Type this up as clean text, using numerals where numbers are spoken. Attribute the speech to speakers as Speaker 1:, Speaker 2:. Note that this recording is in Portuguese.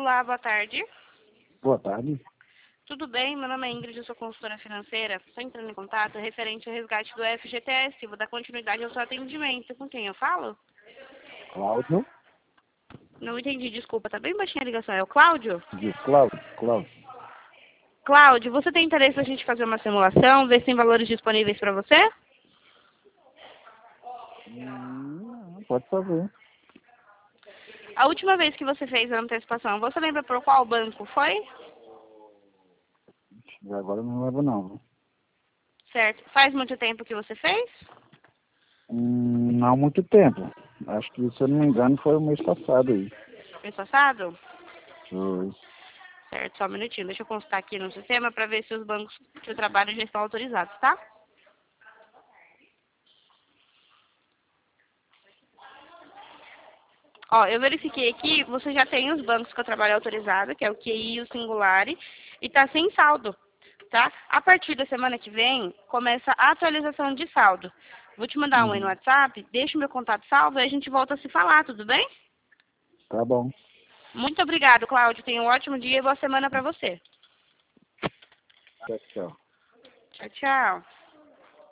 Speaker 1: Olá, boa tarde.
Speaker 2: Boa tarde.
Speaker 1: Tudo bem? Meu nome é Ingrid, eu sou consultora financeira. Estou entrando em contato referente ao resgate do FGTS. Vou dar continuidade ao seu atendimento. Com quem eu falo?
Speaker 2: Cláudio?
Speaker 1: Não entendi, desculpa. Tá bem baixinha a ligação. É o Cláudio?
Speaker 2: Diz Cláudio. Cláudio.
Speaker 1: Cláudio, você tem interesse na gente fazer uma simulação, ver se tem valores disponíveis para você?
Speaker 2: Pode fazer.
Speaker 1: A última vez que você fez a antecipação, você lembra por qual banco foi?
Speaker 2: Agora eu não lembro não.
Speaker 1: Certo. Faz muito tempo que você fez?
Speaker 2: Não há muito tempo. Acho que, se eu não me engano, foi o mês passado aí.
Speaker 1: Mês passado?
Speaker 2: Foi.
Speaker 1: Certo, só um minutinho. Deixa eu constar aqui no sistema para ver se os bancos que eu trabalho já estão autorizados, tá? Ó, eu verifiquei aqui, você já tem os bancos que eu trabalho autorizado, que é o QI e o Singulari, e tá sem saldo, tá? A partir da semana que vem, começa a atualização de saldo. Vou te mandar um aí no WhatsApp, deixa o meu contato salvo e a gente volta a se falar, tudo bem?
Speaker 2: Tá bom.
Speaker 1: Muito obrigado, Cláudio. Tenha um ótimo dia e boa semana para você.
Speaker 2: Tchau, tchau.
Speaker 1: Tchau, tchau.